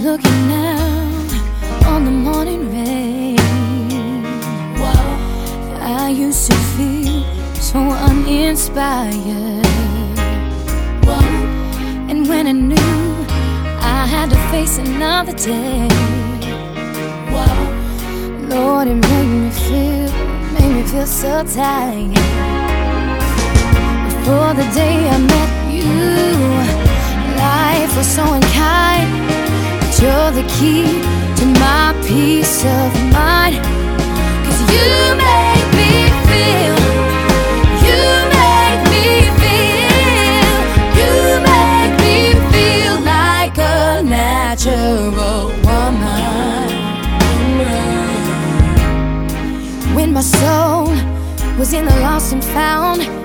looking out on the morning rain. Whoa. I used to feel so uninspired. Whoa. And when I knew I had to face another day, whoa, Lord, it made me feel so tired. Before the day I met you, life was so unkind, but you're the key to my peace of mind. 'Cause you make me feel, you make me feel, you make me feel like a natural woman. When my soul was in the lost and found,